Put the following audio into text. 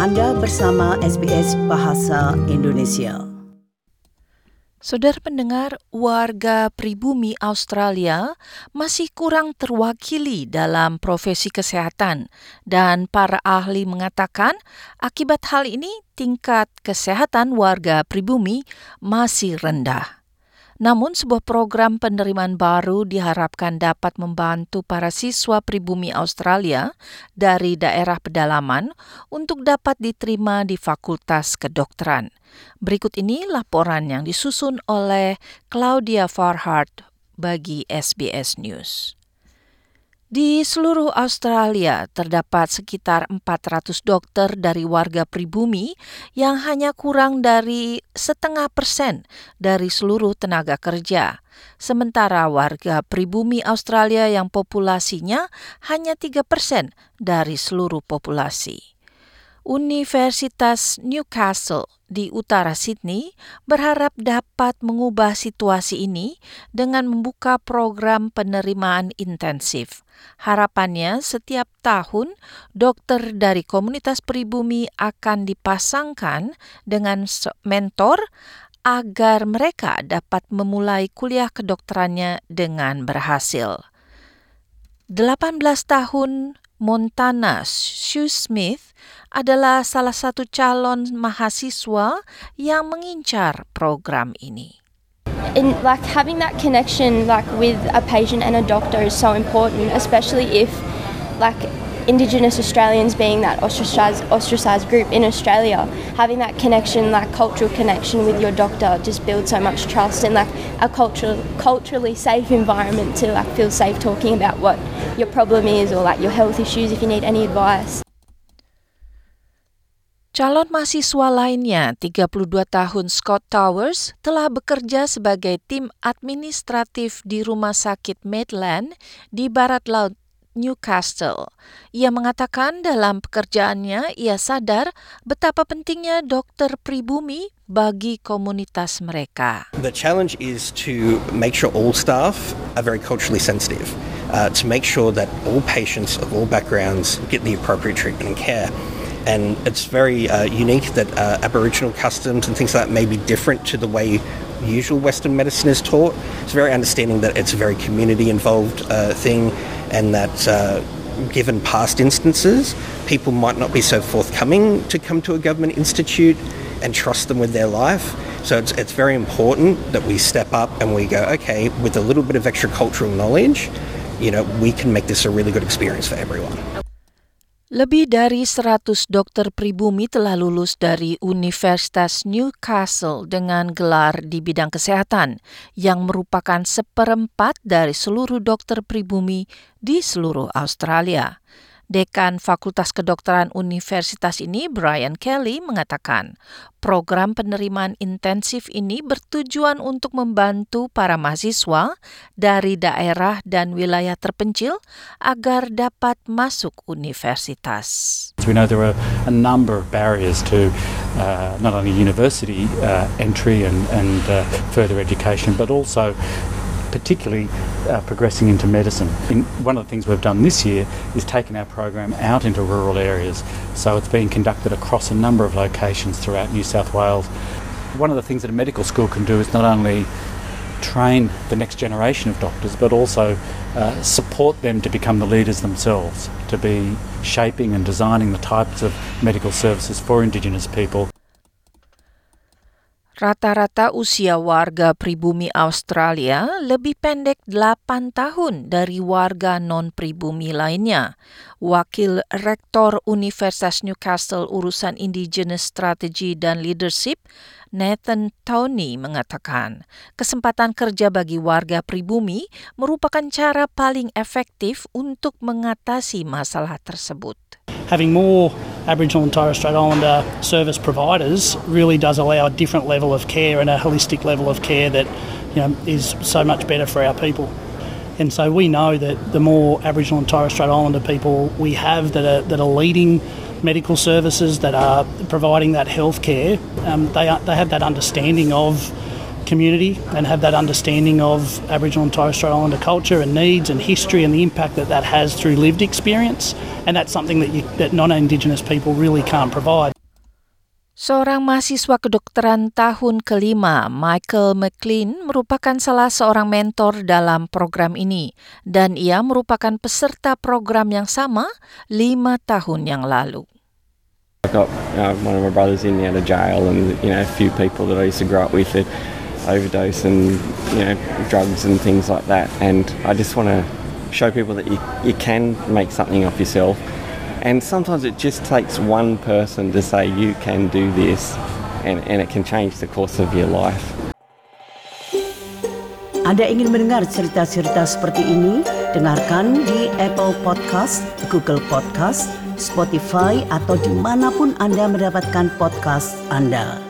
Anda bersama SBS Bahasa Indonesia. Saudara pendengar, warga pribumi Australia masih kurang terwakili dalam profesi kesehatan dan para ahli mengatakan akibat hal ini tingkat kesehatan warga pribumi masih rendah. Namun sebuah program penerimaan baru diharapkan dapat membantu para siswa pribumi Australia dari daerah pedalaman untuk dapat diterima di Fakultas Kedokteran. Berikut ini laporan yang disusun oleh Claudia Farhart bagi SBS News. Di seluruh Australia terdapat sekitar 400 dokter dari warga pribumi yang hanya kurang dari 0,5% dari seluruh tenaga kerja. Sementara warga pribumi Australia yang populasinya hanya 3% dari seluruh populasi. Universitas Newcastle di utara Sydney berharap dapat mengubah situasi ini dengan membuka program penerimaan intensif. Harapannya setiap tahun dokter dari komunitas pribumi akan dipasangkan dengan mentor agar mereka dapat memulai kuliah kedokterannya dengan berhasil. 18 tahun Montana Sue Smith adalah salah satu calon mahasiswa yang mengincar program ini. And having that connection with a patient and a doctor is so important, especially if Indigenous Australians being that ostracised group in Australia, having that connection, cultural connection with your doctor just builds so much trust and a culturally safe environment to feel safe talking about what your problem is or your health issues if you need any advice. Calon mahasiswa lainnya, 32 tahun Scott Towers, telah bekerja sebagai tim administratif di Rumah Sakit Maitland di Barat Laut Newcastle. Ia mengatakan dalam pekerjaannya ia sadar betapa pentingnya dokter pribumi bagi komunitas mereka. The challenge is to make sure all staff are very culturally sensitive, to make sure that all patients of all backgrounds get the appropriate treatment and care. And it's very unique that Aboriginal customs and things like that may be different to the way usual Western medicine is taught. It's very understanding that it's a very community-involved thing, and that given past instances, people might not be so forthcoming to come to a government institute and trust them with their life. So it's very important that we step up and we go, okay, with a little bit of extra cultural knowledge, we can make this a really good experience for everyone. Lebih dari 100 dokter pribumi telah lulus dari Universitas Newcastle dengan gelar di bidang kesehatan, yang merupakan 1/4 dari seluruh dokter pribumi di seluruh Australia. Dekan Fakultas Kedokteran Universitas ini, Brian Kelly, mengatakan program penerimaan intensif ini bertujuan untuk membantu para mahasiswa dari daerah dan wilayah terpencil agar dapat masuk universitas. We know there are a number of barriers to not only university entry and further education, but also particularly progressing into medicine. One of the things we've done this year is taken our program out into rural areas. So it's being conducted across a number of locations throughout New South Wales. One of the things that a medical school can do is not only train the next generation of doctors, but also support them to become the leaders themselves, to be shaping and designing the types of medical services for Indigenous people. Rata-rata usia warga pribumi Australia lebih pendek 8 tahun dari warga non-pribumi lainnya. Wakil Rektor Universitas Newcastle Urusan Indigenous Strategy dan Leadership, Nathan Tony, mengatakan kesempatan kerja bagi warga pribumi merupakan cara paling efektif untuk mengatasi masalah tersebut. Having more Aboriginal and Torres Strait Islander service providers really does allow a different level of care and a holistic level of care that is so much better for our people. And so we know that the more Aboriginal and Torres Strait Islander people we have that are leading medical services, that are providing that health care, they have that understanding of community and have that understanding of Aboriginal and Torres Strait Islander culture and needs and history and the impact that has through lived experience. And that's something that non-Indigenous people really can't provide. Seorang mahasiswa kedokteran tahun kelima, Michael McLean, merupakan salah seorang mentor dalam program ini, dan ia merupakan peserta program yang sama 5 tahun yang lalu. I've got one of my brothers in and out of jail, and a few people that I used to grow up with that overdose and drugs and things like that. And I just want to show people that you can make something of yourself. And sometimes it just takes one person to say you can do this, and it can change the course of your life. Anda ingin mendengar cerita-cerita seperti ini? Dengarkan di Apple Podcast, Google Podcast, Spotify, atau dimanapun Anda mendapatkan podcast Anda.